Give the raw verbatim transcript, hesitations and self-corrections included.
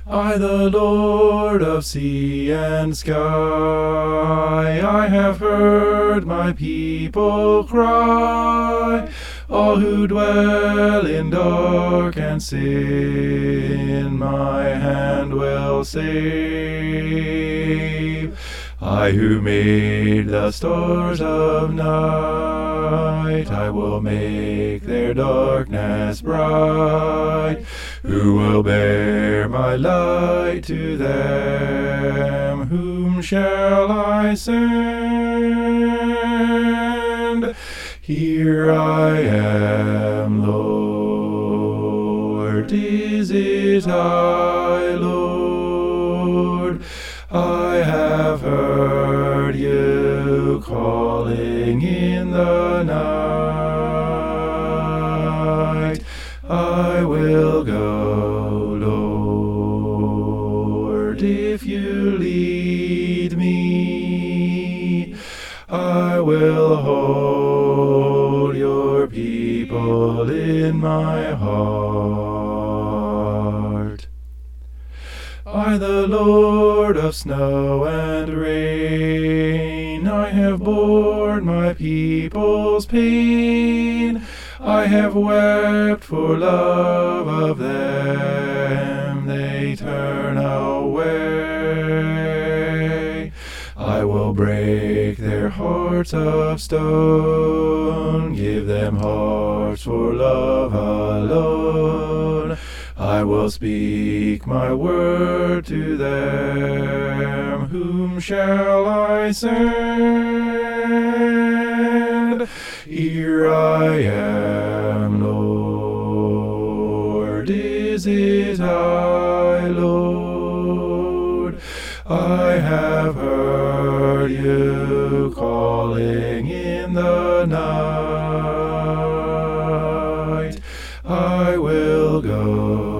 I, the Lord of sea and sky, I have heard my people cry. All who dwell in dark and sin, my hand will save. I who made the stars of night, I will make their darkness bright. Who will bear my light to them? Whom shall I send? Here I am, Lord. Is it I, Lord? I have heard you calling in the night. I will go, Lord, if you lead me. I will hold your people in my heart. I, the Lord of snow and rain, I have borne my people's pain. I have wept for love of them, they turn away. I will break their hearts of stone, give them hearts for love alone. I will speak my word to them. Whom shall I send? Here I am, Lord. Is it I, Lord? I have heard you calling in the night. I will go,